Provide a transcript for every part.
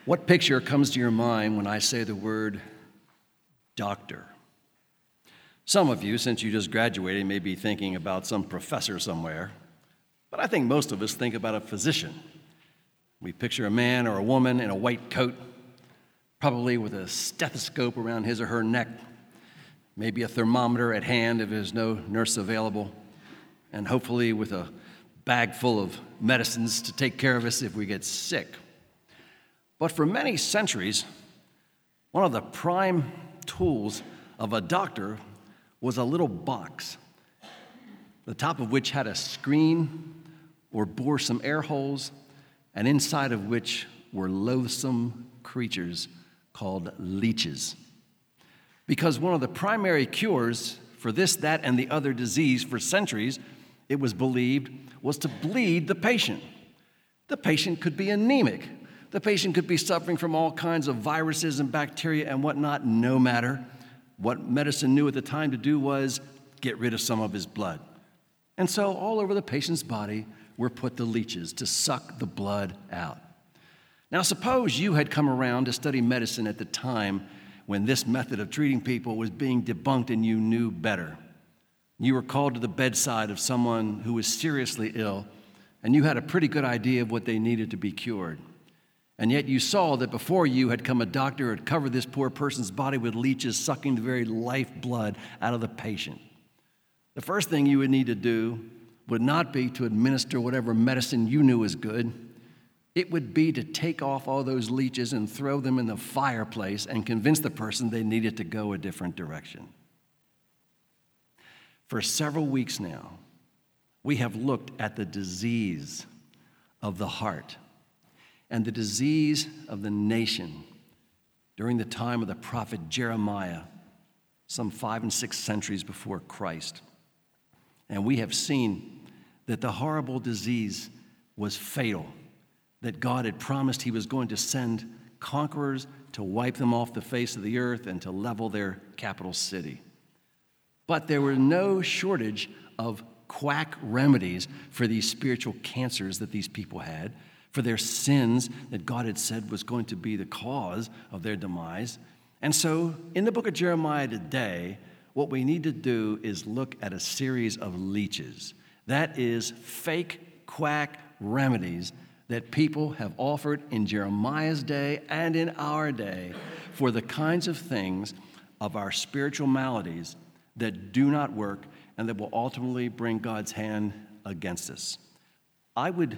What picture comes to your mind when I say the word doctor? Some of you, since you just graduated, may be thinking about some professor somewhere, but I think most of us think about a physician. We picture a man or a woman in a white coat, probably with a stethoscope around his or her neck, maybe a thermometer at hand if there's no nurse available, and hopefully with a bag full of medicines to take care of us if we get sick. But for many centuries, one of the prime tools of a doctor was a little box, the top of which had a screen or bore some air holes, and inside of which were loathsome creatures called leeches. Because one of the primary cures for this, that, and the other disease for centuries, it was believed, was to bleed the patient. The patient could be anemic. The patient could be suffering from all kinds of viruses and bacteria and whatnot, no matter. What medicine knew at the time to do was get rid of some of his blood. And so all over the patient's body were put the leeches to suck the blood out. Now suppose you had come around to study medicine at the time when this method of treating people was being debunked and you knew better. You were called to the bedside of someone who was seriously ill, and you had a pretty good idea of what they needed to be cured. And yet you saw that before you had come a doctor who had covered this poor person's body with leeches, sucking the very lifeblood out of the patient. The first thing you would need to do would not be to administer whatever medicine you knew was good. It would be to take off all those leeches and throw them in the fireplace and convince the person they needed to go a different direction. For several weeks now, we have looked at the disease of the heart and the disease of the nation during the time of the prophet Jeremiah, some 5 and 6 centuries before Christ. And we have seen that the horrible disease was fatal, that God had promised he was going to send conquerors to wipe them off the face of the earth and to level their capital city. But there were no shortage of quack remedies for these spiritual cancers that these people had, for their sins that God had said was going to be the cause of their demise. And so in the book of Jeremiah today, what we need to do is look at a series of leeches. That is fake quack remedies that people have offered in Jeremiah's day and in our day for the kinds of things of our spiritual maladies that do not work and that will ultimately bring God's hand against us. I would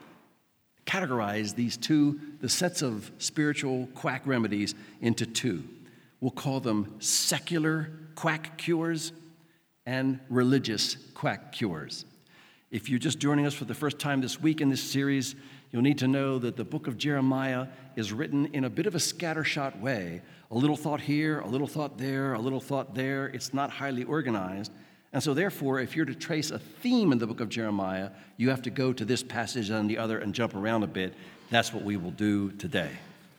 categorize the sets of spiritual quack remedies into two. We'll call them secular quack cures and religious quack cures. If you're just joining us for the first time this week in this series, you'll need to know that the book of Jeremiah is written in a bit of a scattershot way. A little thought here, a little thought there, a little thought there. It's not highly organized. And so therefore, if you're to trace a theme in the book of Jeremiah, you have to go to this passage and the other and jump around a bit. That's what we will do today.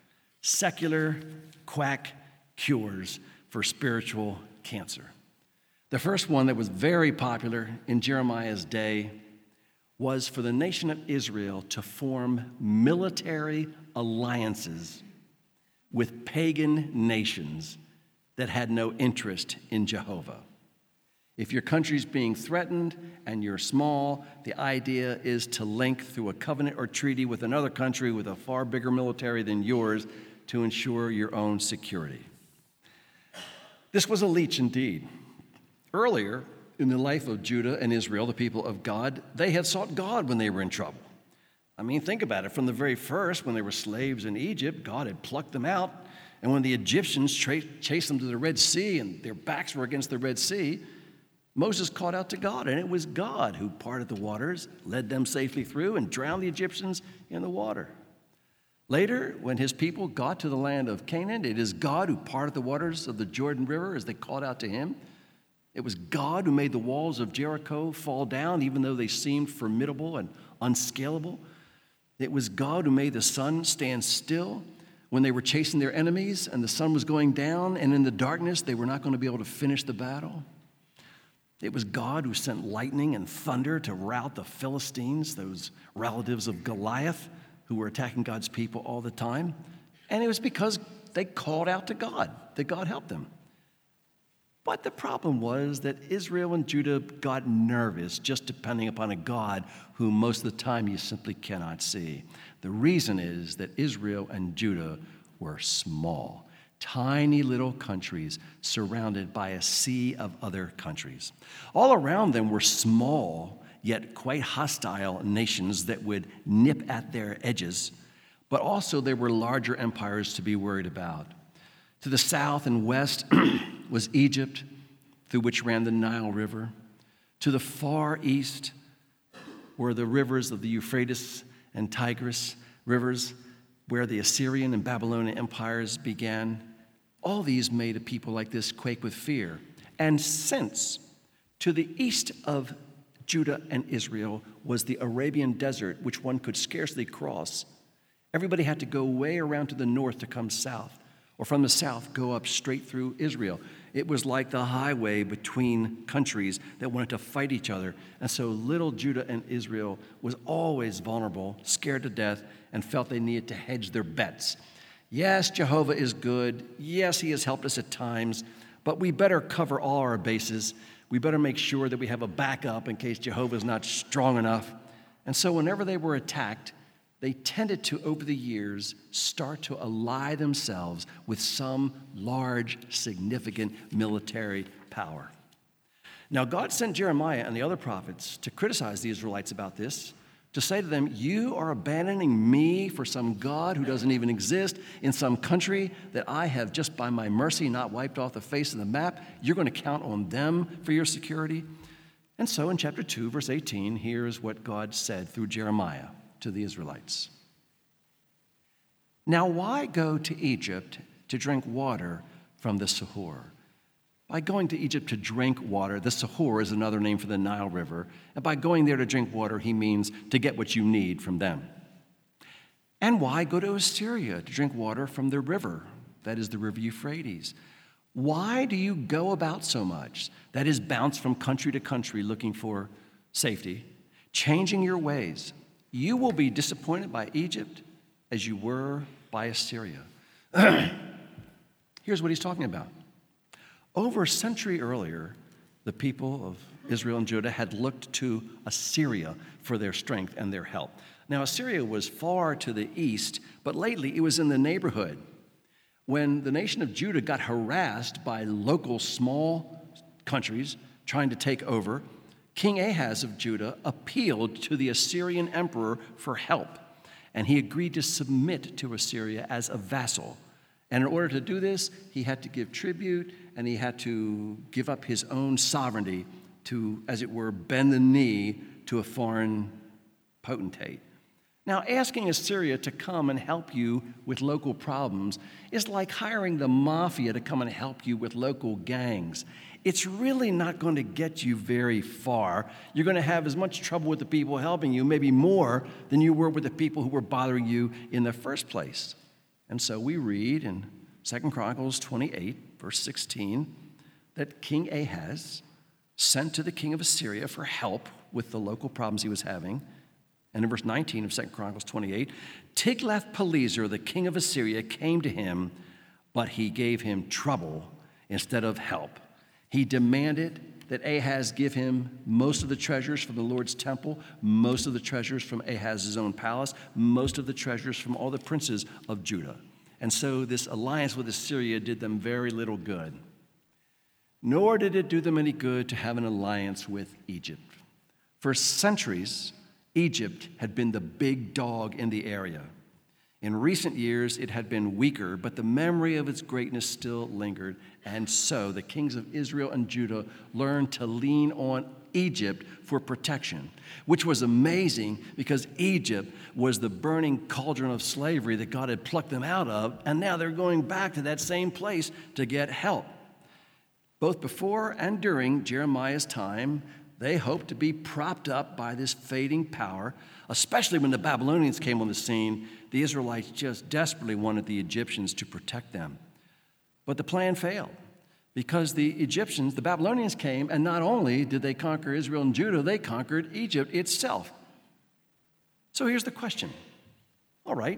Secular quack cures for spiritual cancer. The first one that was very popular in Jeremiah's day was for the nation of Israel to form military alliances with pagan nations that had no interest in Jehovah. If your country's being threatened and you're small, the idea is to link through a covenant or treaty with another country with a far bigger military than yours to ensure your own security. This was a leech indeed. Earlier in the life of Judah and Israel, the people of God, they had sought God when they were in trouble. I mean, think about it. From the very first, when they were slaves in Egypt, God had plucked them out. And when the Egyptians chased them to the Red Sea and their backs were against the Red Sea, Moses called out to God, and it was God who parted the waters, led them safely through, and drowned the Egyptians in the water. Later, when his people got to the land of Canaan, it is God who parted the waters of the Jordan River as they called out to him. It was God who made the walls of Jericho fall down, even though they seemed formidable and unscalable. It was God who made the sun stand still when they were chasing their enemies and the sun was going down, and in the darkness they were not going to be able to finish the battle. It was God who sent lightning and thunder to rout the Philistines, those relatives of Goliath who were attacking God's people all the time. And it was because they called out to God, that God helped them. But the problem was that Israel and Judah got nervous just depending upon a God who most of the time you simply cannot see. The reason is that Israel and Judah were small, tiny little countries surrounded by a sea of other countries. All around them were small, yet quite hostile nations that would nip at their edges, but also there were larger empires to be worried about. To the south and west was Egypt, through which ran the Nile River. To the far east were the rivers of the Euphrates and Tigris rivers, where the Assyrian and Babylonian empires began. All these made a people like this quake with fear. And since to the east of Judah and Israel was the Arabian desert, which one could scarcely cross, everybody had to go way around to the north to come south, or from the south go up straight through Israel. It was like the highway between countries that wanted to fight each other. And so little Judah and Israel was always vulnerable, scared to death, and felt they needed to hedge their bets. Yes, Jehovah is good. Yes, he has helped us at times, but we better cover all our bases. We better make sure that we have a backup in case Jehovah is not strong enough. And so whenever they were attacked, they tended to, over the years, start to ally themselves with some large, significant military power. Now, God sent Jeremiah and the other prophets to criticize the Israelites about this, to say to them, you are abandoning me for some God who doesn't even exist in some country that I have just by my mercy not wiped off the face of the map. You're going to count on them for your security. And so in chapter 2, verse 18, here's what God said through Jeremiah to the Israelites. Now, why go to Egypt to drink water from the Sihor? By going to Egypt to drink water, the Sihor is another name for the Nile River, and by going there to drink water, he means to get what you need from them. And why go to Assyria to drink water from the river, that is the river Euphrates? Why do you go about so much, that is, bounce from country to country looking for safety, changing your ways? You will be disappointed by Egypt as you were by Assyria. Here's what he's talking about. Over a century earlier, the people of Israel and Judah had looked to Assyria for their strength and their help. Now, Assyria was far to the east, but lately it was in the neighborhood. When the nation of Judah got harassed by local small countries trying to take over, King Ahaz of Judah appealed to the Assyrian emperor for help, and he agreed to submit to Assyria as a vassal. And in order to do this, he had to give tribute, and he had to give up his own sovereignty to, as it were, bend the knee to a foreign potentate. Now, asking Assyria to come and help you with local problems is like hiring the mafia to come and help you with local gangs. It's really not going to get you very far. You're going to have as much trouble with the people helping you, maybe more, than you were with the people who were bothering you in the first place. And so we read in 2 Chronicles 28, verse 16, that King Ahaz sent to the king of Assyria for help with the local problems he was having. And in verse 19 of 2 Chronicles 28, Tiglath-Pileser, the king of Assyria, came to him, but he gave him trouble instead of help. He demanded that Ahaz give him most of the treasures from the Lord's temple, most of the treasures from Ahaz's own palace, most of the treasures from all the princes of Judah. And so this alliance with Assyria did them very little good. Nor did it do them any good to have an alliance with Egypt. For centuries, Egypt had been the big dog in the area. In recent years, it had been weaker, but the memory of its greatness still lingered. And so the kings of Israel and Judah learned to lean on Egypt for protection, which was amazing because Egypt was the burning cauldron of slavery that God had plucked them out of, and now they're going back to that same place to get help. Both before and during Jeremiah's time, they hoped to be propped up by this fading power, especially when the Babylonians came on the scene. The Israelites just desperately wanted the Egyptians to protect them. But the plan failed because the Egyptians, the Babylonians came, and not only did they conquer Israel and Judah, they conquered Egypt itself. So here's the question. All right,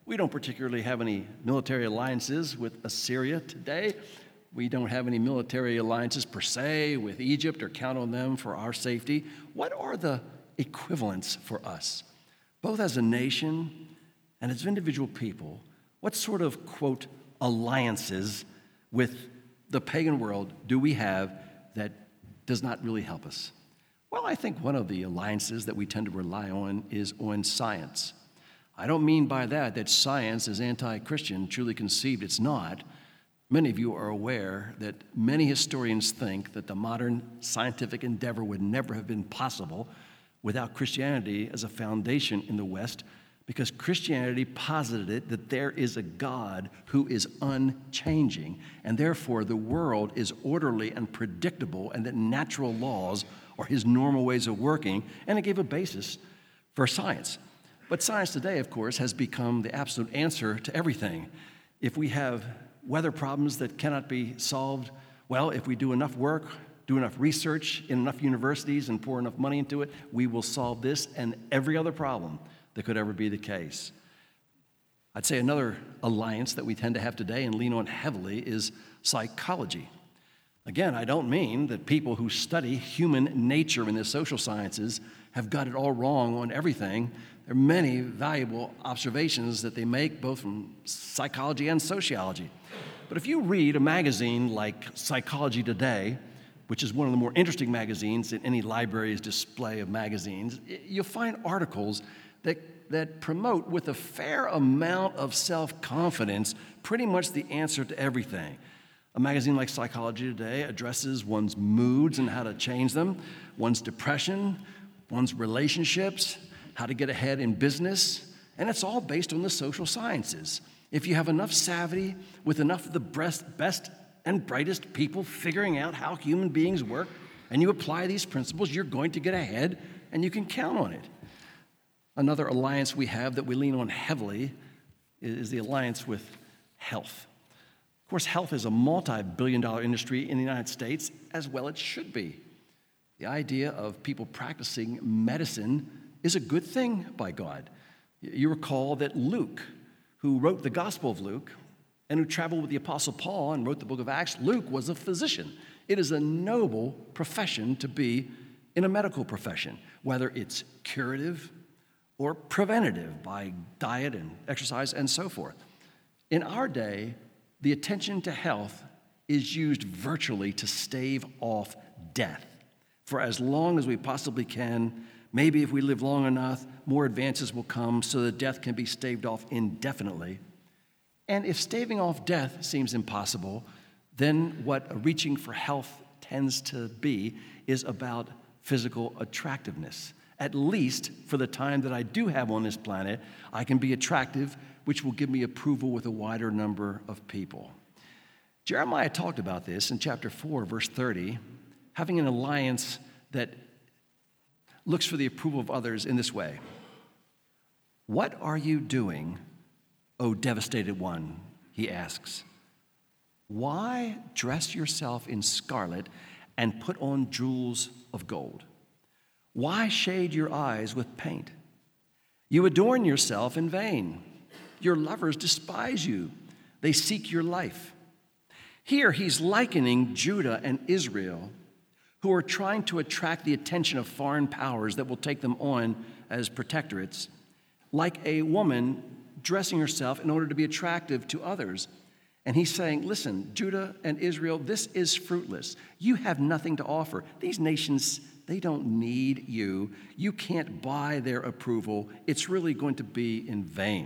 We don't particularly have any military alliances with Assyria today. We don't have any military alliances per se with Egypt or count on them for our safety. What are the equivalents for us, both as a nation and as individual people? What sort of, quote, alliances with the pagan world do we have that does not really help us? Well, I think one of the alliances that we tend to rely on is on science. I don't mean by that science is anti-Christian, truly conceived. It's not. Many of you are aware that many historians think that the modern scientific endeavor would never have been possible without Christianity as a foundation in the West, because Christianity posited it that there is a God who is unchanging, and therefore the world is orderly and predictable, and that natural laws are his normal ways of working, and it gave a basis for science. But science today, of course, has become the absolute answer to everything. If we have weather problems that cannot be solved, well, if we do enough work, do enough research in enough universities and pour enough money into it, we will solve this and every other problem that could ever be the case. I'd say another alliance that we tend to have today and lean on heavily is psychology. Again, I don't mean that people who study human nature in the social sciences have got it all wrong on everything. There are many valuable observations that they make, both from psychology and sociology. But if you read a magazine like Psychology Today, which is one of the more interesting magazines in any library's display of magazines, you'll find articles that promote with a fair amount of self-confidence pretty much the answer to everything. A magazine like Psychology Today addresses one's moods and how to change them, one's depression, one's relationships, how to get ahead in business, and it's all based on the social sciences. If you have enough savvy with enough of the best and brightest people figuring out how human beings work, and you apply these principles, you're going to get ahead, and you can count on it. Another alliance we have that we lean on heavily is the alliance with health. Of course, health is a multi-billion-dollar industry in the United States, as well it should be. The idea of people practicing medicine is a good thing by God. You recall that Luke, who wrote the Gospel of Luke and who traveled with the Apostle Paul and wrote the book of Acts, Luke was a physician. It is a noble profession to be in a medical profession, whether it's curative or preventative by diet and exercise and so forth. In our day, the attention to health is used virtually to stave off death for as long as we possibly can. Maybe if we live long enough, more advances will come so that death can be staved off indefinitely. And if staving off death seems impossible, then what reaching for health tends to be is about physical attractiveness. At least for the time that I do have on this planet, I can be attractive, which will give me approval with a wider number of people. Jeremiah talked about this in chapter 4, verse 30, having an alliance that looks for the approval of others in this way. What are you doing, O devastated one? He asks. Why dress yourself in scarlet and put on jewels of gold? Why shade your eyes with paint? You adorn yourself in vain. Your lovers despise you. They seek your life. Here he's likening Judah and Israel, who are trying to attract the attention of foreign powers that will take them on as protectorates, like a woman dressing herself in order to be attractive to others. And he's saying, listen, Judah and Israel, this is fruitless. You have nothing to offer. These nations, they don't need you. You can't buy their approval. It's really going to be in vain.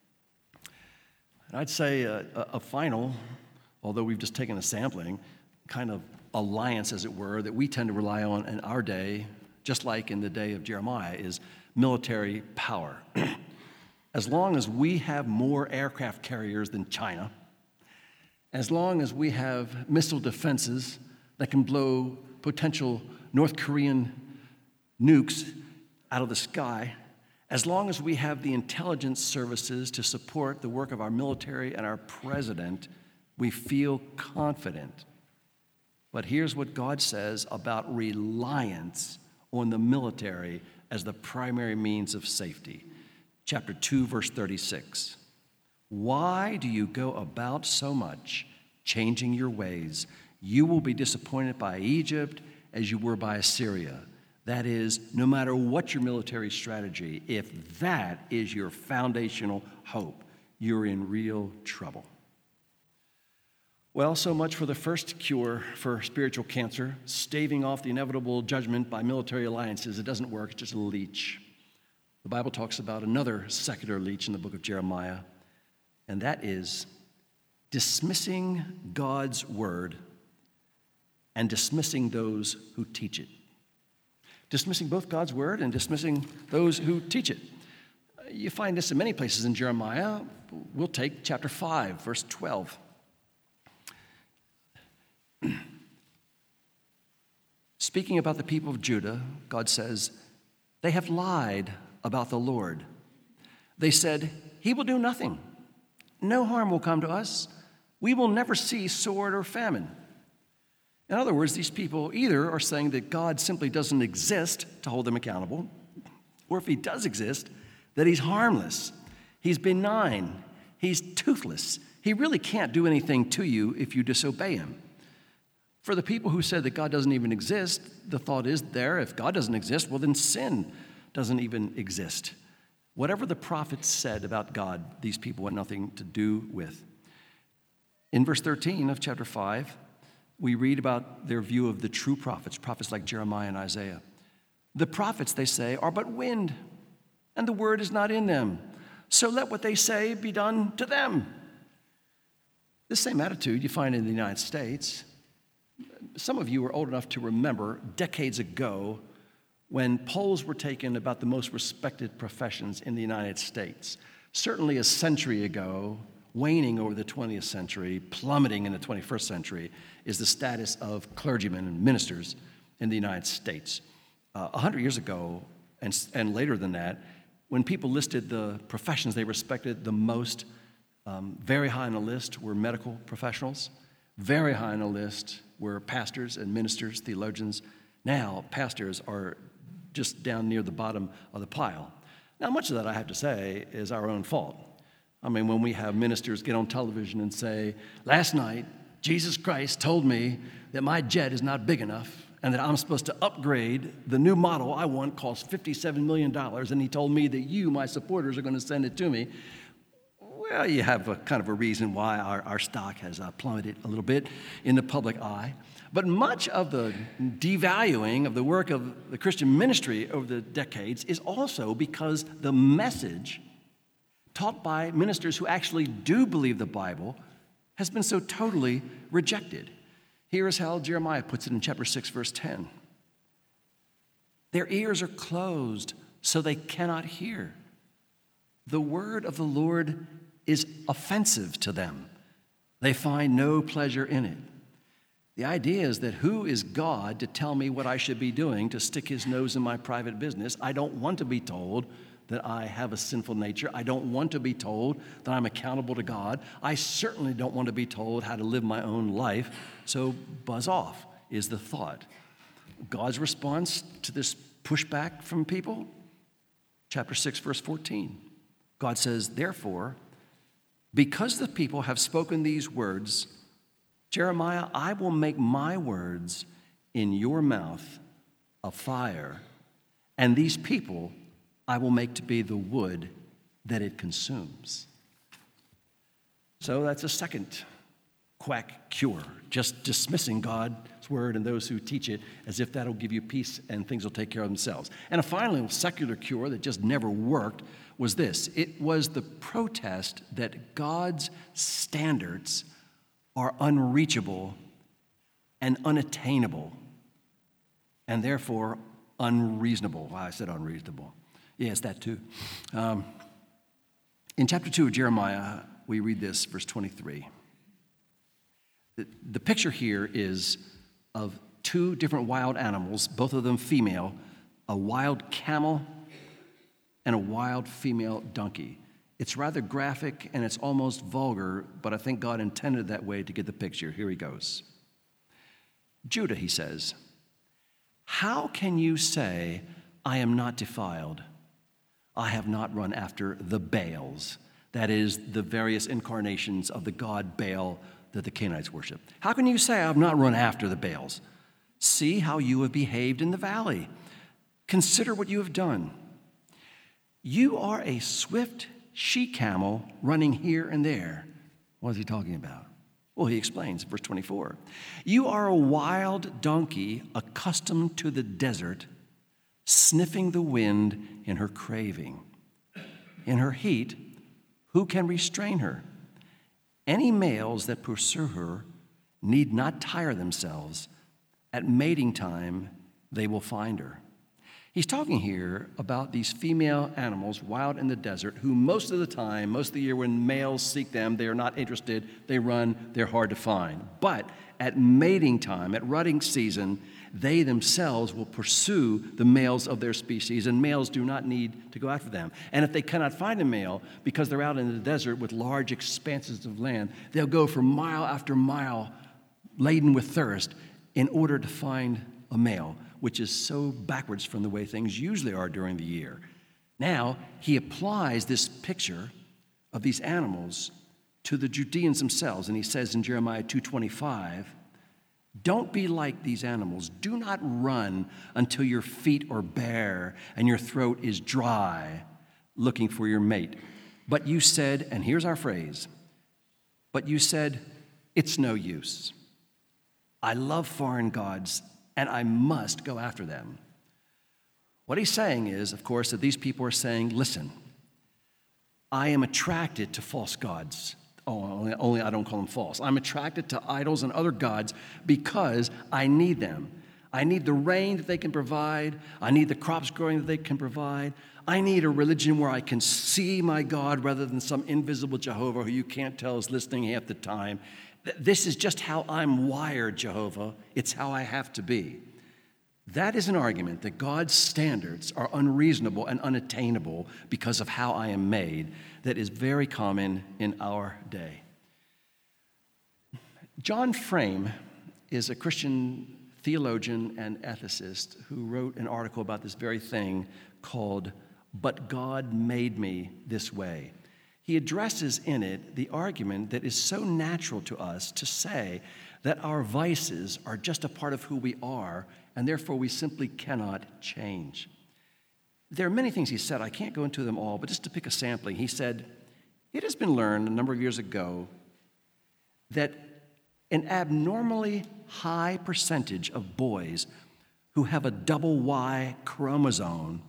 And I'd say a final, although we've just taken a sampling, kind of alliance, as it were, that we tend to rely on in our day, just like in the day of Jeremiah, is military power. As long as we have more aircraft carriers than China, as long as we have missile defenses that can blow potential North Korean nukes out of the sky, as long as we have the intelligence services to support the work of our military and our president, we feel confident. But here's what God says about reliance on the military as the primary means of safety. Chapter 2, verse 36. Why do you go about so much changing your ways? You will be disappointed by Egypt as you were by Assyria. That is, no matter what your military strategy, if that is your foundational hope, you're in real trouble. Well, so much for the first cure for spiritual cancer, staving off the inevitable judgment by military alliances. It doesn't work, it's just a leech. The Bible talks about another secular leech in the book of Jeremiah, and that is dismissing God's word and dismissing those who teach it. Dismissing both God's word and dismissing those who teach it. You find this in many places in Jeremiah. We'll take chapter 5, verse 12. Speaking about the people of Judah, God says, they have lied about the Lord. They said, he will do nothing. No harm will come to us. We will never see sword or famine. In other words, these people either are saying that God simply doesn't exist to hold them accountable, or if he does exist, that he's harmless, he's benign, he's toothless. He really can't do anything to you if you disobey him. For the people who said that God doesn't even exist, the thought is there, if God doesn't exist, well then sin doesn't even exist. Whatever the prophets said about God, these people had nothing to do with. In verse 13 of chapter 5, we read about their view of the true prophets, prophets like Jeremiah and Isaiah. The prophets, they say, are but wind, and the word is not in them. So let what they say be done to them. This same attitude you find in the United States. Some of you are old enough to remember decades ago when polls were taken about the most respected professions in the United States. Certainly a century ago, waning over the 20th century, plummeting in the 21st century, is the status of clergymen and ministers in the United States. 100 years ago, and later than that, when people listed the professions they respected the most, very high on the list were medical professionals. Very high on the list were pastors and ministers, theologians. Now, pastors are just down near the bottom of the pile. Now, much of that, I have to say, is our own fault. I mean, when we have ministers get on television and say, last night, Jesus Christ told me that my jet is not big enough and that I'm supposed to upgrade the new model I want, costs $57 million, and he told me that you, my supporters, are going to send it to me. Well, you have a kind of a reason why our stock has plummeted a little bit in the public eye. But much of the devaluing of the work of the Christian ministry over the decades is also because the message taught by ministers who actually do believe the Bible has been so totally rejected. Here is how Jeremiah puts it in chapter 6, verse 10. Their ears are closed, so they cannot hear. The word of the Lord is offensive to them. They find no pleasure in it. The idea is that who is God to tell me what I should be doing, to stick his nose in my private business? I don't want to be told that I have a sinful nature. I don't want to be told that I'm accountable to God. I certainly don't want to be told how to live my own life. So buzz off is the thought. God's response to this pushback from people? Chapter 6, verse 14. God says, therefore, because the people have spoken these words, Jeremiah, I will make my words in your mouth a fire, and these people I will make to be the wood that it consumes. So that's a second quack cure, just dismissing God's word and those who teach it as if that'll give you peace and things will take care of themselves. And a final secular cure that just never worked was this. It was the protest that God's standards are unreachable and unattainable and therefore unreasonable. Wow, I said unreasonable. Yes, that too. In chapter 2 of Jeremiah, we read this, verse 23. The picture here is of two different wild animals, both of them female, a wild camel and a wild female donkey. It's rather graphic and it's almost vulgar, but I think God intended that way to get the picture. Here he goes. Judah, he says, how can you say, I am not defiled? I have not run after the Baals. That is, the various incarnations of the god Baal that the Canaanites worship. How can you say, I've not run after the Baals? See how you have behaved in the valley. Consider what you have done. You are a swift she-camel running here and there. What is he talking about? Well, he explains, verse 24. You are a wild donkey accustomed to the desert, sniffing the wind in her craving. In her heat, who can restrain her? Any males that pursue her need not tire themselves. At mating time, they will find her. He's talking here about these female animals wild in the desert who most of the time, most of the year when males seek them, they are not interested, they run, they're hard to find. But at mating time, at rutting season, they themselves will pursue the males of their species, and males do not need to go after them. And if they cannot find a male because they're out in the desert with large expanses of land, they'll go for mile after mile laden with thirst in order to find a male, which is so backwards from the way things usually are during the year. Now, he applies this picture of these animals to the Judeans themselves, and he says in Jeremiah 2:25, don't be like these animals. Do not run until your feet are bare and your throat is dry, looking for your mate. But you said, and here's our phrase, but you said, it's no use. I love foreign gods, and I must go after them. What he's saying is, of course, that these people are saying, listen, I am attracted to false gods. Only I don't call them false. I'm attracted to idols and other gods because I need them. I need the rain that they can provide. I need the crops growing that they can provide. I need a religion where I can see my God rather than some invisible Jehovah who you can't tell is listening half the time. This is just how I'm wired, Jehovah. It's how I have to be. That is an argument that God's standards are unreasonable and unattainable because of how I am made that is very common in our day. John Frame is a Christian theologian and ethicist who wrote an article about this very thing called But God Made Me This Way. He addresses in it the argument that is so natural to us to say that our vices are just a part of who we are, and therefore we simply cannot change. There are many things he said. I can't go into them all, but just to pick a sampling, he said, it has been learned a number of years ago that an abnormally high percentage of boys who have a double Y chromosome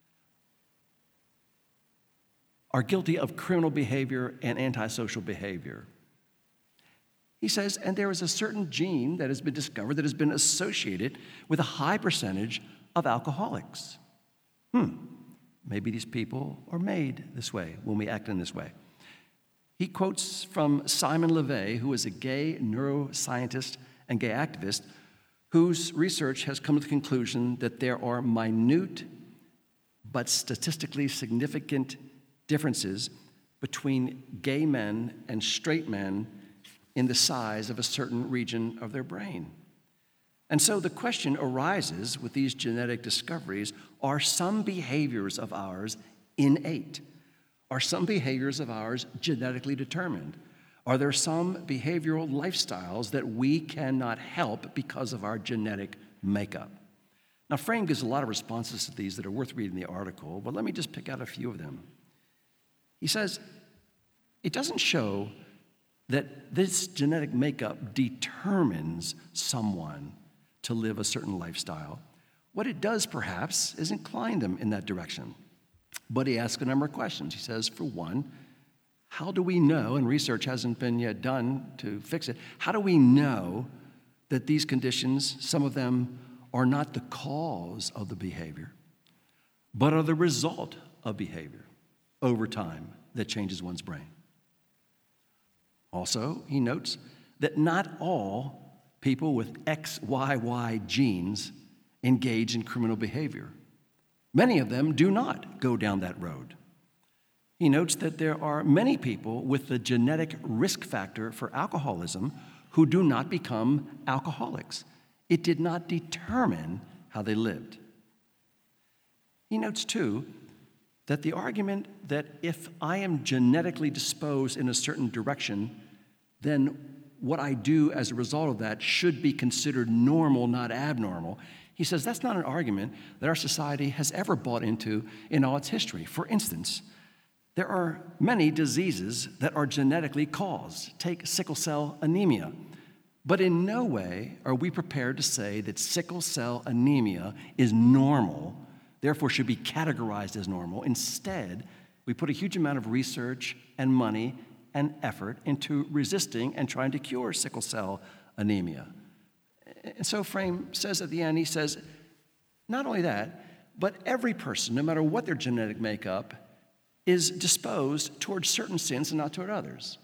are guilty of criminal behavior and antisocial behavior. He says, and there is a certain gene that has been discovered that has been associated with a high percentage of alcoholics. Maybe these people are made this way when we act in this way. He quotes from Simon LeVay, who is a gay neuroscientist and gay activist, whose research has come to the conclusion that there are minute but statistically significant differences between gay men and straight men in the size of a certain region of their brain. And so the question arises with these genetic discoveries, are some behaviors of ours innate? Are some behaviors of ours genetically determined? Are there some behavioral lifestyles that we cannot help because of our genetic makeup? Now, Frame gives a lot of responses to these that are worth reading the article, but let me just pick out a few of them. He says, it doesn't show that this genetic makeup determines someone to live a certain lifestyle. What it does, perhaps, is incline them in that direction. But he asks a number of questions. He says, for one, how do we know, and research hasn't been yet done to fix it, how do we know that these conditions, some of them, are not the cause of the behavior, but are the result of behavior over time that changes one's brain? Also, he notes that not all people with XYY genes engage in criminal behavior. Many of them do not go down that road. He notes that there are many people with the genetic risk factor for alcoholism who do not become alcoholics. It did not determine how they lived. He notes, too, that the argument that if I am genetically disposed in a certain direction, then what I do as a result of that should be considered normal, not abnormal. He says that's not an argument that our society has ever bought into in all its history. For instance, there are many diseases that are genetically caused. Take sickle cell anemia. But in no way are we prepared to say that sickle cell anemia is normal, therefore should be categorized as normal. Instead, we put a huge amount of research and money and effort into resisting and trying to cure sickle cell anemia. And so Frame says at the end, he says, not only that, but every person, no matter what their genetic makeup, is disposed towards certain sins and not toward others.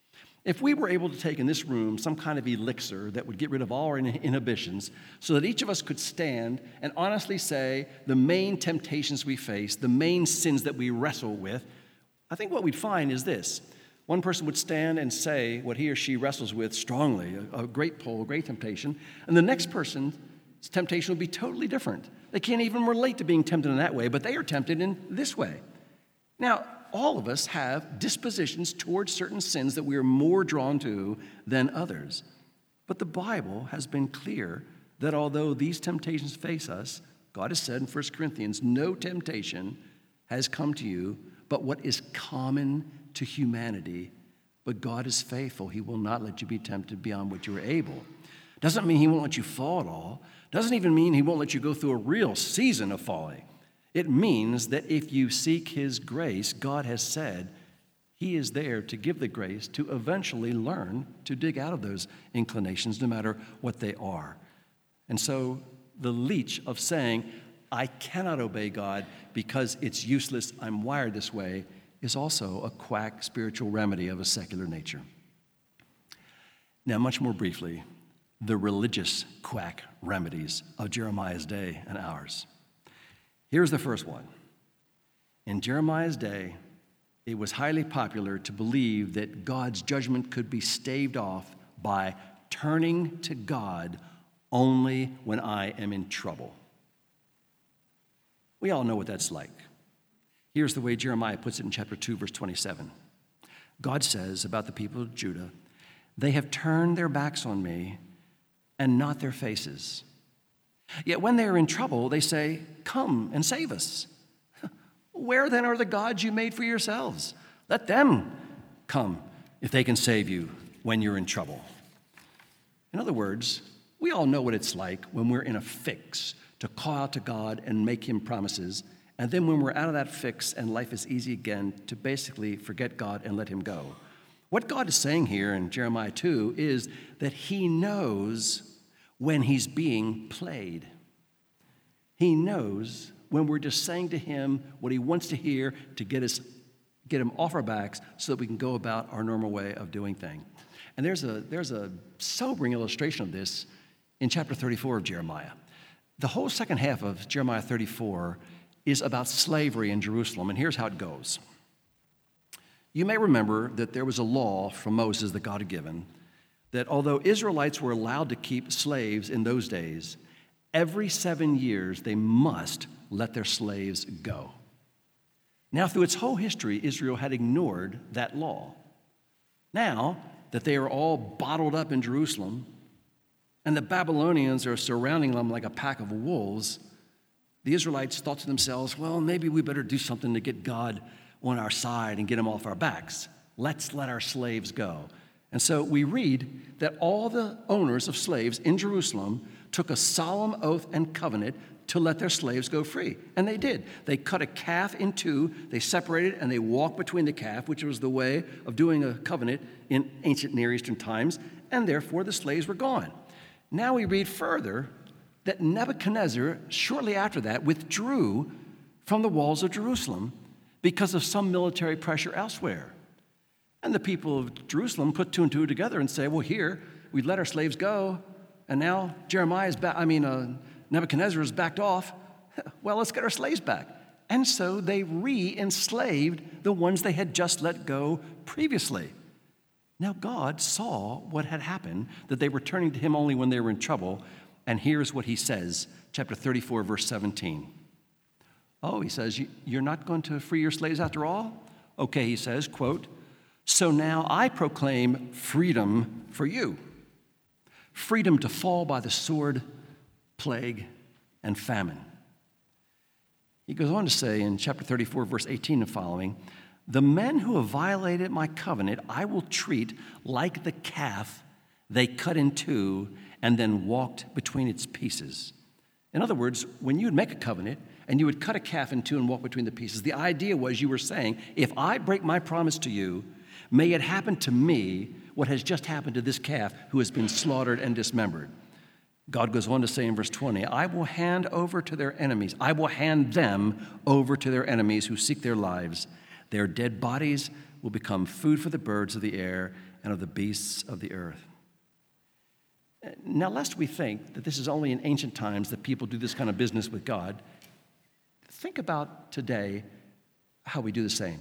If we were able to take in this room some kind of elixir that would get rid of all our inhibitions so that each of us could stand and honestly say the main temptations we face, the main sins that we wrestle with, I think what we'd find is this. One person would stand and say what he or she wrestles with strongly, a great pull, a great temptation, and the next person's temptation would be totally different. They can't even relate to being tempted in that way, but they are tempted in this way. Now, all of us have dispositions towards certain sins that we are more drawn to than others. But the Bible has been clear that although these temptations face us, God has said in 1 Corinthians, no temptation has come to you but what is common to humanity. But God is faithful. He will not let you be tempted beyond what you are able. Doesn't mean he won't let you fall at all. Doesn't even mean he won't let you go through a real season of falling. It means that if you seek his grace, God has said he is there to give the grace to eventually learn to dig out of those inclinations, no matter what they are. And so the leech of saying, I cannot obey God because it's useless, I'm wired this way, is also a quack spiritual remedy of a secular nature. Now, much more briefly, the religious quack remedies of Jeremiah's day and ours. Here's the first one. In Jeremiah's day, it was highly popular to believe that God's judgment could be staved off by turning to God only when I am in trouble. We all know what that's like. Here's the way Jeremiah puts it in chapter 2, verse 27. God says about the people of Judah, they have turned their backs on me and not their faces. Yet when they are in trouble, they say, come and save us. Where then are the gods you made for yourselves? Let them come if they can save you when you're in trouble. In other words, we all know what it's like when we're in a fix to call out to God and make him promises, and then when we're out of that fix and life is easy again, to basically forget God and let him go. What God is saying here in Jeremiah 2 is that he knows when he's being played. He knows when we're just saying to him what he wants to hear to get him off our backs so that we can go about our normal way of doing things. And there's a sobering illustration of this in chapter 34 of Jeremiah. The whole second half of Jeremiah 34 is about slavery in Jerusalem, and here's how it goes. You may remember that there was a law from Moses that God had given that although Israelites were allowed to keep slaves in those days, every 7 years they must let their slaves go. Now, through its whole history, Israel had ignored that law. Now that they are all bottled up in Jerusalem and the Babylonians are surrounding them like a pack of wolves, the Israelites thought to themselves, well, maybe we better do something to get God on our side and get him off our backs. Let's let our slaves go. And so we read that all the owners of slaves in Jerusalem took a solemn oath and covenant to let their slaves go free. And they did. They cut a calf in two, they separated, and they walked between the calf, which was the way of doing a covenant in ancient Near Eastern times, and therefore the slaves were gone. Now we read further that Nebuchadnezzar, shortly after that, withdrew from the walls of Jerusalem because of some military pressure elsewhere. And the people of Jerusalem put two and two together and say, well, here, we let our slaves go, and now Nebuchadnezzar has backed off. Well, let's get our slaves back. And so they re-enslaved the ones they had just let go previously. Now God saw what had happened, that they were turning to him only when they were in trouble. And here's what he says, chapter 34, verse 17. Oh, he says, you're not going to free your slaves after all? Okay, he says, quote, so now I proclaim freedom for you. Freedom to fall by the sword, plague, and famine. He goes on to say in chapter 34, verse 18 and following, the men who have violated my covenant, I will treat like the calf they cut in two and then walked between its pieces. In other words, when you would make a covenant and you would cut a calf in two and walk between the pieces, the idea was you were saying, if I break my promise to you, may it happen to me what has just happened to this calf who has been slaughtered and dismembered. God goes on to say in verse 20, I will hand over to their enemies. I will hand them over to their enemies who seek their lives. Their dead bodies will become food for the birds of the air and of the beasts of the earth. Now, lest we think that this is only in ancient times that people do this kind of business with God, think about today how we do the same.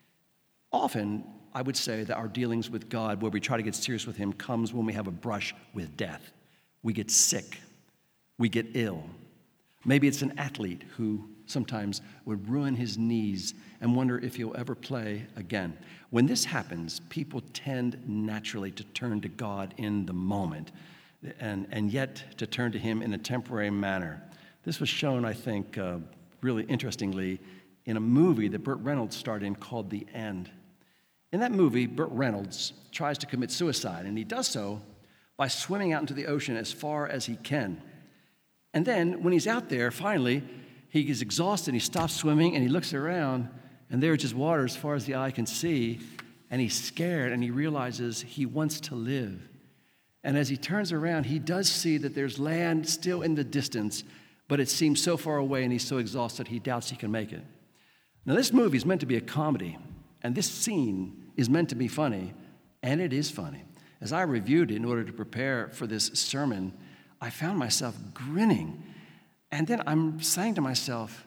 Often, I would say that our dealings with God, where we try to get serious with him, comes when we have a brush with death. We get sick. We get ill. Maybe it's an athlete who sometimes would ruin his knees and wonder if he'll ever play again. When this happens, people tend naturally to turn to God in the moment and yet to turn to him in a temporary manner. This was shown, I think, really interestingly, in a movie that Burt Reynolds starred in called The End. In that movie, Burt Reynolds tries to commit suicide, and he does so by swimming out into the ocean as far as he can. And then, when he's out there, finally, he is exhausted, he stops swimming, and he looks around, and there's just water as far as the eye can see, and he's scared, and he realizes he wants to live. And as he turns around, he does see that there's land still in the distance, but it seems so far away, and he's so exhausted, he doubts he can make it. Now, this movie is meant to be a comedy, and this scene is meant to be funny, and it is funny. As I reviewed it in order to prepare for this sermon, I found myself grinning. And then I'm saying to myself,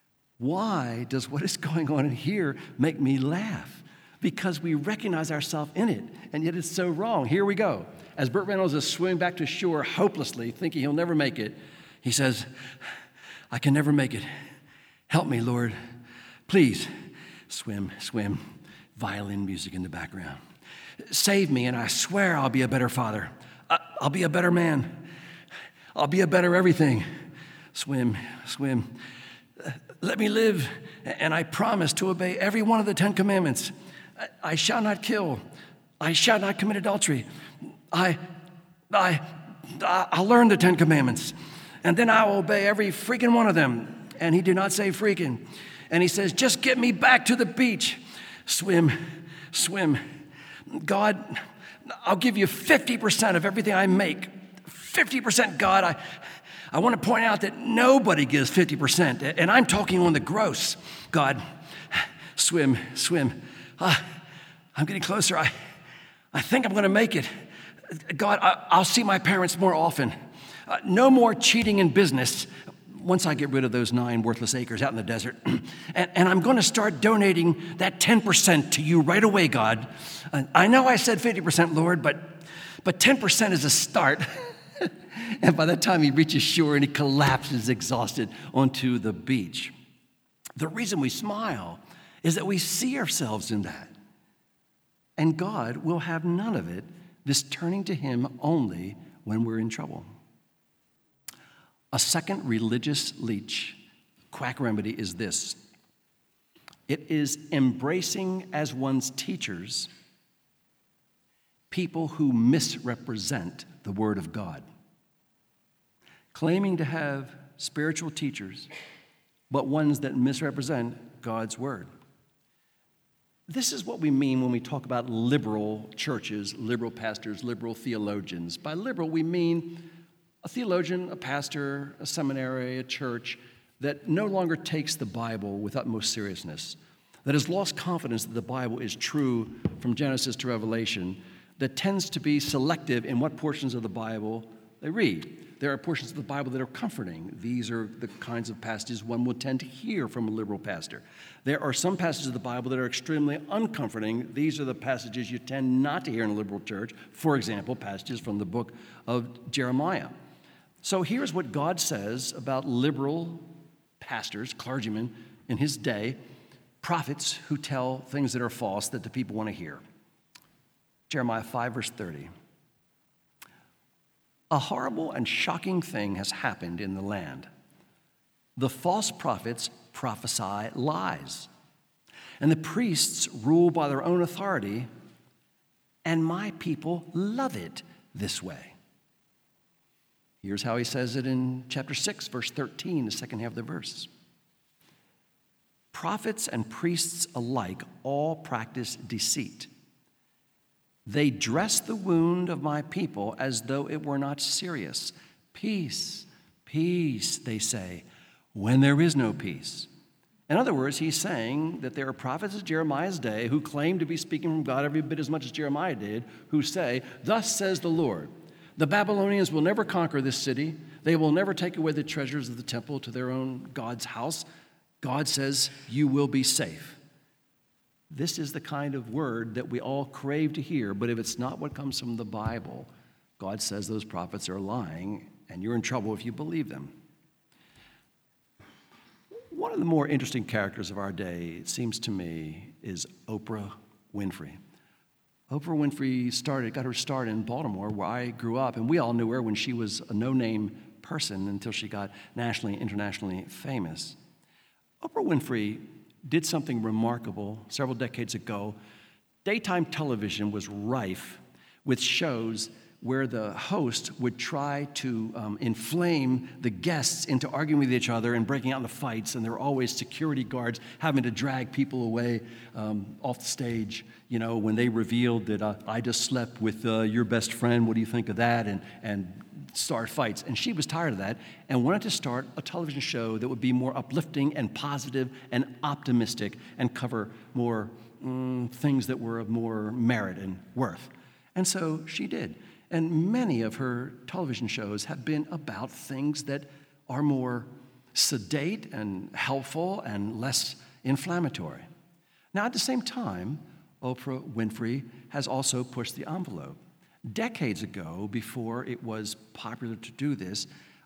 why does what is going on in here make me laugh? Because we recognize ourselves in it, and yet it's so wrong. Here we go. As Burt Reynolds is swimming back to shore hopelessly, thinking he'll never make it, he says, I can never make it. Help me, Lord. Please. Swim, swim. Violin music in the background. Save me, and I swear I'll be a better father. I'll be a better man. I'll be a better everything. Swim, swim. Let me live, and I promise to obey every one of the 10 commandments. I shall not kill. I shall not commit adultery. I'll learn the 10 commandments, and then I'll obey every freaking one of them. And he did not say freaking. And he says, just get me back to the beach. Swim, swim. God, I'll give you 50% of everything I make. 50%, God. I want to point out that nobody gives 50%, and I'm talking on the gross. God, swim, swim. I'm getting closer. I think I'm going to make it. God, I'll see my parents more often. No more cheating in business once I get rid of those 9 worthless acres out in the desert. And I'm going to start donating that 10% to you right away, God. I know I said 50%, Lord, but 10% is a start. And by the time he reaches shore and he collapses exhausted onto the beach. The reason we smile is that we see ourselves in that. And God will have none of it, this turning to him only when we're in trouble. A second religious leech, quack remedy, is this. It is embracing as one's teachers people who misrepresent the Word of God. Claiming to have spiritual teachers, but ones that misrepresent God's Word. This is what we mean when we talk about liberal churches, liberal pastors, liberal theologians. By liberal, we mean a theologian, a pastor, a seminary, a church that no longer takes the Bible with utmost seriousness, that has lost confidence that the Bible is true from Genesis to Revelation, that tends to be selective in what portions of the Bible they read. There are portions of the Bible that are comforting. These are the kinds of passages one would tend to hear from a liberal pastor. There are some passages of the Bible that are extremely uncomforting. These are the passages you tend not to hear in a liberal church. For example, passages from the book of Jeremiah. So here's what God says about liberal pastors, clergymen, in his day, prophets who tell things that are false that the people want to hear. Jeremiah 5, verse 30. A horrible and shocking thing has happened in the land. The false prophets prophesy lies, and the priests rule by their own authority, and my people love it this way. Here's how he says it in chapter 6, verse 13, the second half of the verse. Prophets and priests alike all practice deceit. They dress the wound of my people as though it were not serious. Peace, peace, they say, when there is no peace. In other words, he's saying that there are prophets of Jeremiah's day who claim to be speaking from God every bit as much as Jeremiah did, who say, thus says the Lord, the Babylonians will never conquer this city. They will never take away the treasures of the temple to their own God's house. God says, you will be safe. This is the kind of word that we all crave to hear, but if it's not what comes from the Bible, God says those prophets are lying, and you're in trouble if you believe them. One of the more interesting characters of our day, it seems to me, is Oprah Winfrey. Oprah Winfrey got her start in Baltimore, where I grew up, and we all knew her when she was a no-name person until she got nationally and internationally famous. Oprah Winfrey did something remarkable several decades ago. Daytime television was rife with shows where the host would try to inflame the guests into arguing with each other and breaking out into fights, and there were always security guards having to drag people away off the stage, you know, when they revealed that I just slept with your best friend, what do you think of that, and start fights. And she was tired of that and wanted to start a television show that would be more uplifting and positive and optimistic and cover more things that were of more merit and worth. And so she did. And many of her television shows have been about things that are more sedate and helpful and less inflammatory. Now, at the same time, Oprah Winfrey has also pushed the envelope. Decades ago, before it was popular to do this,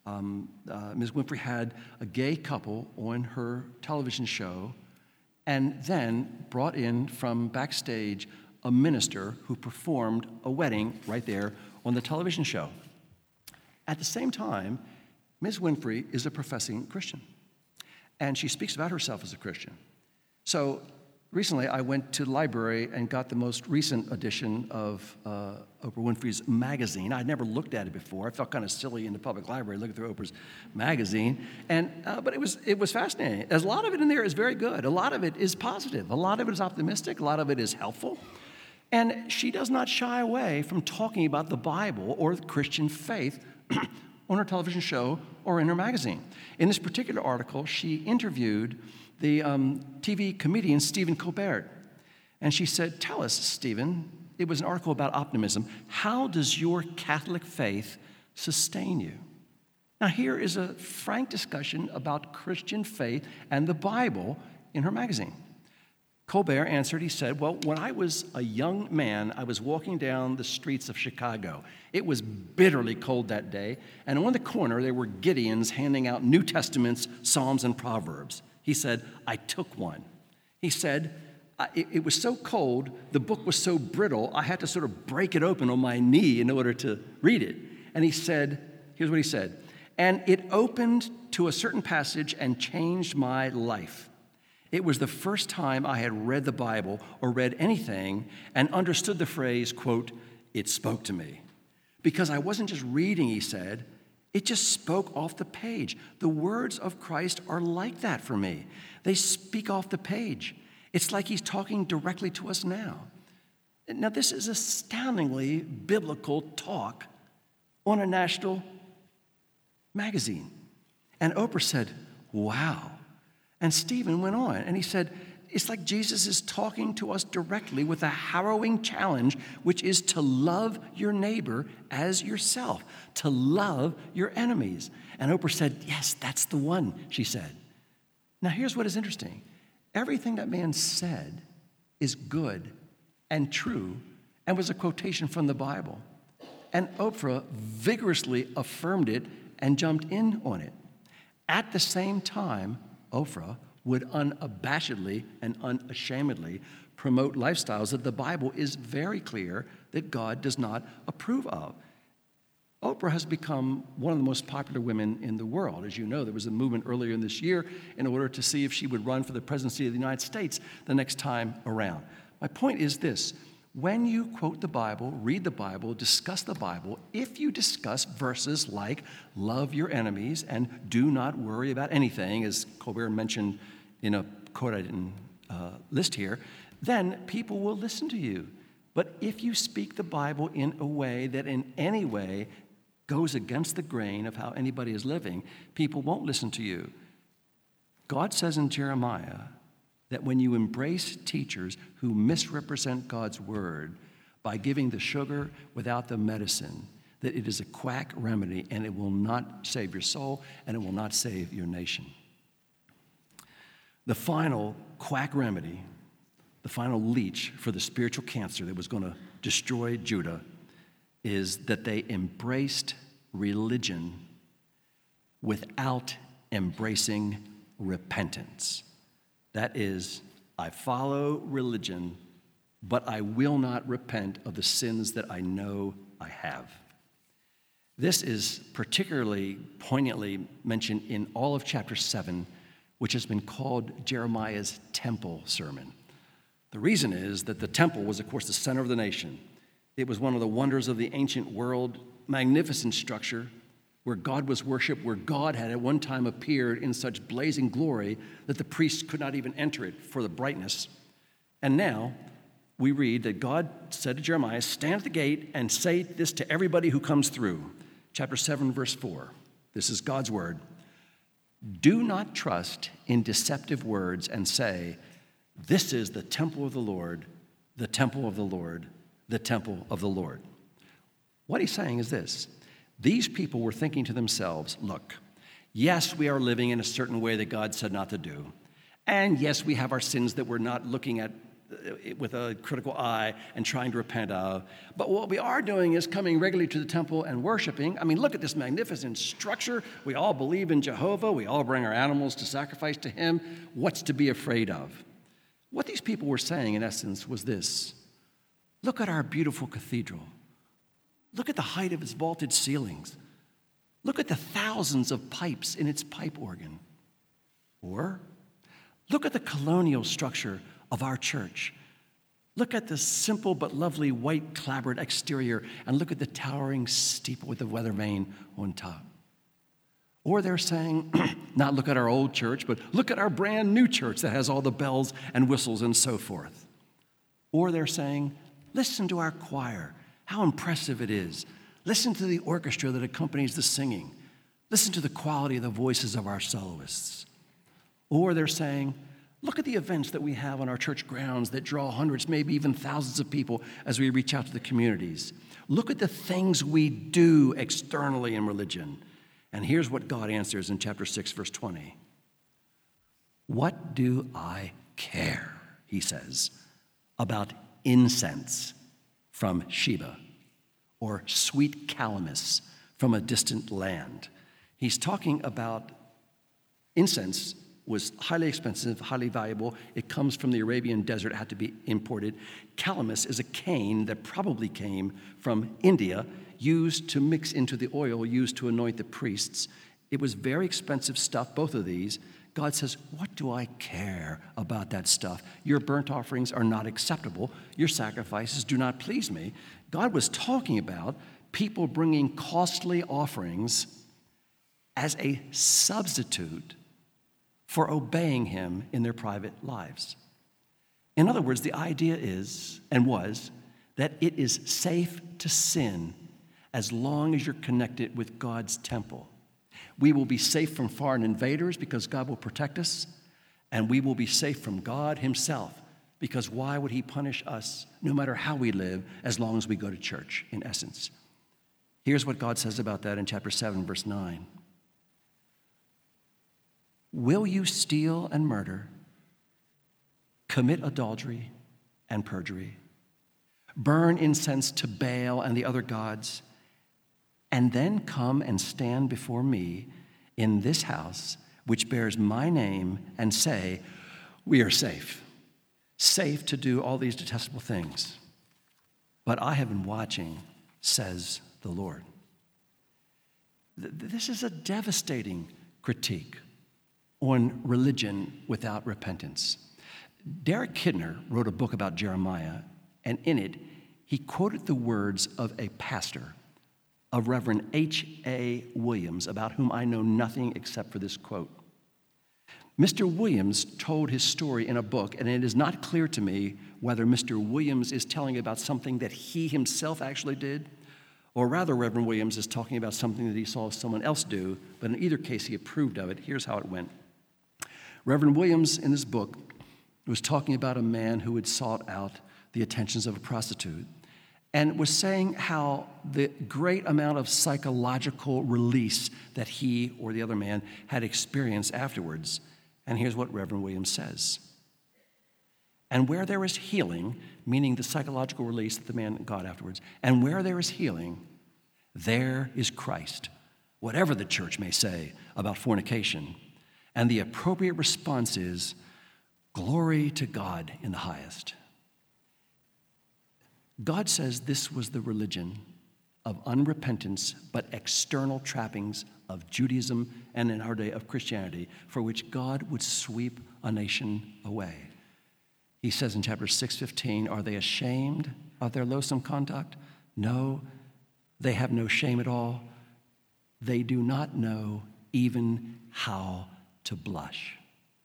Ms. Winfrey had a gay couple on her television show and then brought in from backstage a minister who performed a wedding right there on the television show. At the same time, Ms. Winfrey is a professing Christian, and she speaks about herself as a Christian. So recently, I went to the library and got the most recent edition of Oprah Winfrey's magazine. I'd never looked at it before. I felt kind of silly in the public library looking through Oprah's magazine, but it was fascinating. There's a lot of it in there is very good. A lot of it is positive. A lot of it is optimistic. A lot of it is helpful. And she does not shy away from talking about the Bible or the Christian faith on her television show or in her magazine. In this particular article, she interviewed the TV comedian Stephen Colbert. And she said, tell us, Stephen, it was an article about optimism. How does your Catholic faith sustain you? Now, here is a frank discussion about Christian faith and the Bible in her magazine. Colbert answered, he said, well, when I was a young man, I was walking down the streets of Chicago. It was bitterly cold that day, and on the corner there were Gideons handing out New Testaments, Psalms, and Proverbs. He said, I took one. He said, it was so cold, the book was so brittle, I had to sort of break it open on my knee in order to read it. And he said, here's what he said, and it opened to a certain passage and changed my life. It was the first time I had read the Bible or read anything and understood the phrase, quote, it spoke to me. Because I wasn't just reading, he said, it just spoke off the page. The words of Christ are like that for me. They speak off the page. It's like he's talking directly to us now. Now, this is astoundingly biblical talk on a national magazine. And Oprah said, wow. And Stephen went on, and he said, it's like Jesus is talking to us directly with a harrowing challenge, which is to love your neighbor as yourself, to love your enemies. And Oprah said, yes, that's the one, she said. Now, here's what is interesting. Everything that man said is good and true and was a quotation from the Bible. And Oprah vigorously affirmed it and jumped in on it. At the same time, Oprah would unabashedly and unashamedly promote lifestyles that the Bible is very clear that God does not approve of. Oprah has become one of the most popular women in the world. As you know, there was a movement earlier in this year in order to see if she would run for the presidency of the United States the next time around. My point is this: when you quote the Bible, read the Bible, discuss the Bible, if you discuss verses like love your enemies and do not worry about anything, as Colbert mentioned in a quote I didn't list here, then people will listen to you. But if you speak the Bible in a way that in any way goes against the grain of how anybody is living, people won't listen to you. God says in Jeremiah that when you embrace teachers who misrepresent God's word by giving the sugar without the medicine, that it is a quack remedy and it will not save your soul and it will not save your nation. The final quack remedy, the final leech for the spiritual cancer that was going to destroy Judah, is that they embraced religion without embracing repentance. That is, I follow religion, but I will not repent of the sins that I know I have. This is particularly poignantly mentioned in all of chapter 7, which has been called Jeremiah's temple sermon. The reason is that the temple was, of course, the center of the nation. It was one of the wonders of the ancient world, magnificent structure where God was worshiped, where God had at one time appeared in such blazing glory that the priests could not even enter it for the brightness. And now we read that God said to Jeremiah, stand at the gate and say this to everybody who comes through. Chapter 7, verse 4. This is God's word. Do not trust in deceptive words and say, this is the temple of the Lord, the temple of the Lord, the temple of the Lord. What he's saying is this: these people were thinking to themselves, look, yes, we are living in a certain way that God said not to do. And yes, we have our sins that we're not looking at with a critical eye and trying to repent of. But what we are doing is coming regularly to the temple and worshiping. I mean, look at this magnificent structure. We all believe in Jehovah. We all bring our animals to sacrifice to him. What's to be afraid of? What these people were saying, in essence, was this: look at our beautiful cathedral. Look at the height of its vaulted ceilings. Look at the thousands of pipes in its pipe organ. Or look at the colonial structure of our church. Look at the simple but lovely white clapboard exterior, and look at the towering steeple with the weather vane on top. Or they're saying, not look at our old church, but look at our brand new church that has all the bells and whistles and so forth. Or they're saying, listen to our choir, how impressive it is. Listen to the orchestra that accompanies the singing. Listen to the quality of the voices of our soloists. Or they're saying, look at the events that we have on our church grounds that draw hundreds, maybe even thousands of people as we reach out to the communities. Look at the things we do externally in religion. And here's what God answers in chapter 6, verse 20. What do I care, he says, about incense from Sheba or sweet calamus from a distant land? He's talking about incense was highly expensive, highly valuable. It comes from the Arabian desert, it had to be imported. Calamus is a cane that probably came from India, used to mix into the oil used to anoint the priests. It was very expensive stuff, both of these. God says, what do I care about that stuff? Your burnt offerings are not acceptable. Your sacrifices do not please me. God was talking about people bringing costly offerings as a substitute for obeying him in their private lives. In other words, the idea is, and was, that it is safe to sin as long as you're connected with God's temple. We will be safe from foreign invaders because God will protect us, and we will be safe from God himself because why would he punish us no matter how we live as long as we go to church, in essence? Here's what God says about that in chapter 7, verse 9. Will you steal and murder, commit adultery and perjury, burn incense to Baal and the other gods, and then come and stand before me in this house which bears my name, and say, we are safe to do all these detestable things. But I have been watching, says the Lord. This is a devastating critique on religion without repentance. Derek Kidner wrote a book about Jeremiah, and in it, he quoted the words of a pastor, of Reverend H.A. Williams, about whom I know nothing except for this quote. Mr. Williams told his story in a book, and it is not clear to me whether Mr. Williams is telling about something that he himself actually did, or rather Reverend Williams is talking about something that he saw someone else do, but in either case he approved of it. Here's how it went. Reverend Williams, in his book, was talking about a man who had sought out the attentions of a prostitute and was saying how the great amount of psychological release that he or the other man had experienced afterwards. And here's what Reverend Williams says. And where there is healing, meaning the psychological release that the man got afterwards, and where there is healing, there is Christ, whatever the church may say about fornication. And the appropriate response is, glory to God in the highest. God says this was the religion of unrepentance, but external trappings of Judaism and in our day of Christianity, for which God would sweep a nation away. He says in chapter 6:15, are they ashamed of their loathsome conduct? No, they have no shame at all. They do not know even how to blush.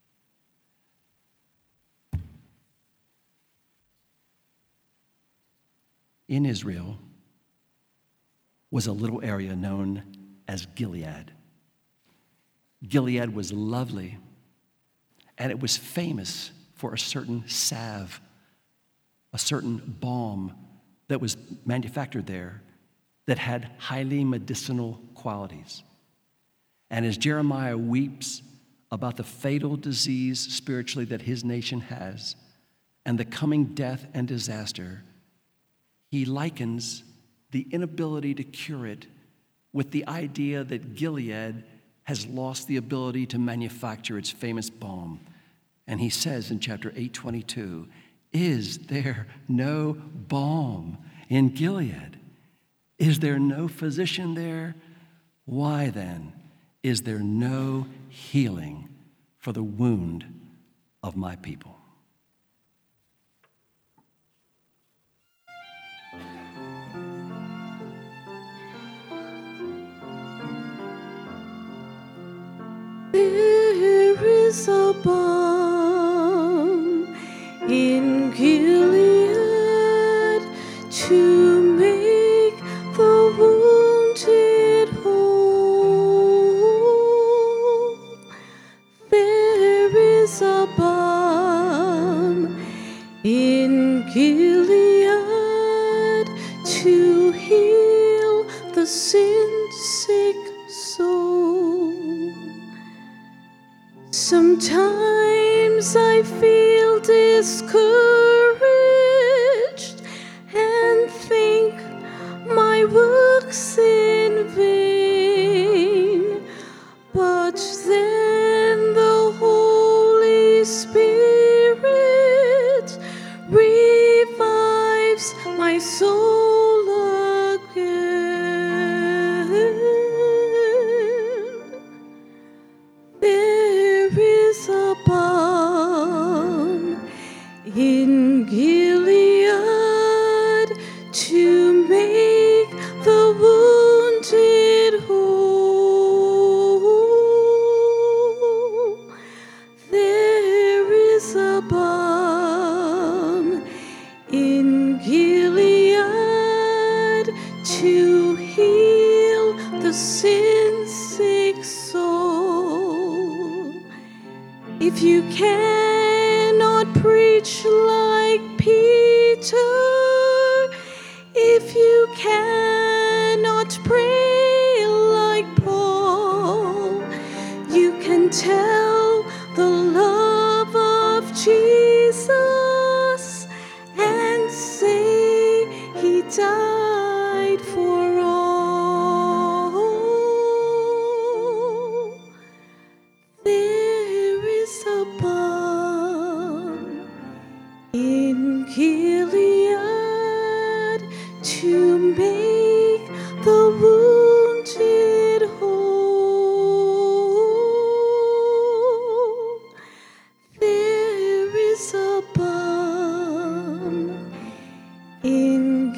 In Israel was a little area known as Gilead. Gilead was lovely, and it was famous for a certain salve, a certain balm that was manufactured there that had highly medicinal qualities. And as Jeremiah weeps about the fatal disease spiritually that his nation has and the coming death and disaster, he likens the inability to cure it with the idea that Gilead has lost the ability to manufacture its famous balm. And he says in chapter 8:22, is there no balm in Gilead? Is there no physician there? Why then is there no healing for the wound of my people? There is a balm in Gilead to make the wounded whole. There is a balm in Gilead to heal the sin-sick soul. Sometimes I feel discouraged and think my work's in vain, but then the Holy Spirit revives my soul again. There is a balm in Gilead to make the wounded whole. There is a balm in Gilead to heal the sin-sick soul. If you cannot preach like Peter, if you cannot pray like Paul, you can tell the love of Jesus and say he died for all. There in Gilead to make the wounded whole. There is a balm in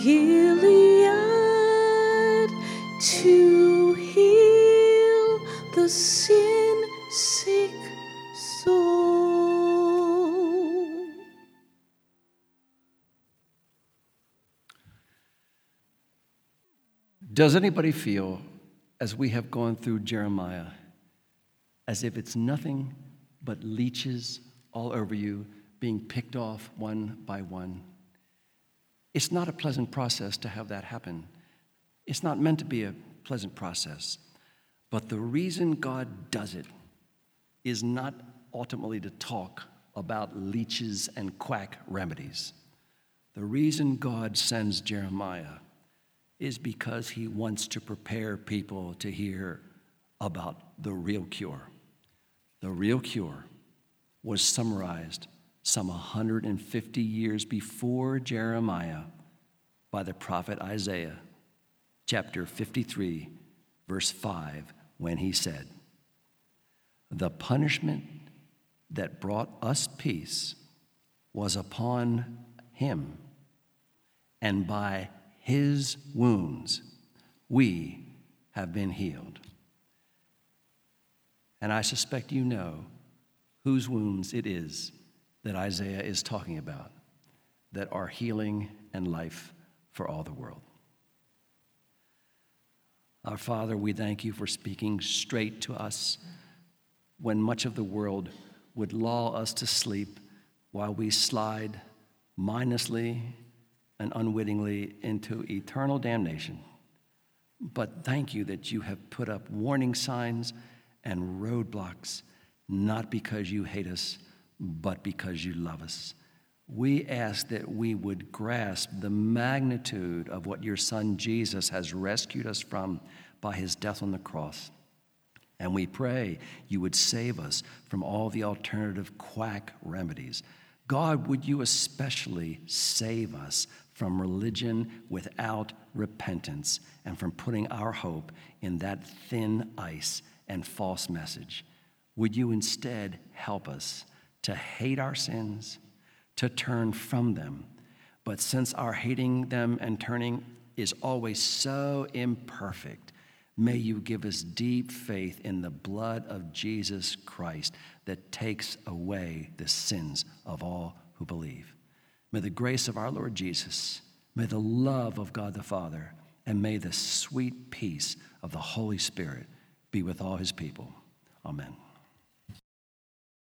Gilead to heal the sin-sick soul. Does anybody feel, as we have gone through Jeremiah, as if it's nothing but leeches all over you, being picked off one by one? It's not a pleasant process to have that happen. It's not meant to be a pleasant process. But the reason God does it is not ultimately to talk about leeches and quack remedies. The reason God sends Jeremiah is because he wants to prepare people to hear about the real cure. The real cure was summarized some 150 years before Jeremiah by the prophet Isaiah, chapter 53, verse 5, when he said, "The punishment that brought us peace was upon him, and by his wounds we have been healed." And I suspect you know whose wounds it is that Isaiah is talking about, that are healing and life for all the world. Our Father, we thank you for speaking straight to us when much of the world would lull us to sleep while we slide mindlessly and unwittingly into eternal damnation. But thank you that you have put up warning signs and roadblocks, not because you hate us, but because you love us. We ask that we would grasp the magnitude of what your Son Jesus has rescued us from by his death on the cross. And we pray you would save us from all the alternative quack remedies. God, would you especially save us from religion without repentance and from putting our hope in that thin ice and false message. Would you instead help us to hate our sins, to turn from them? But since our hating them and turning is always so imperfect, may you give us deep faith in the blood of Jesus Christ that takes away the sins of all who believe. May the grace of our Lord Jesus, may the love of God the Father, and may the sweet peace of the Holy Spirit be with all his people. Amen.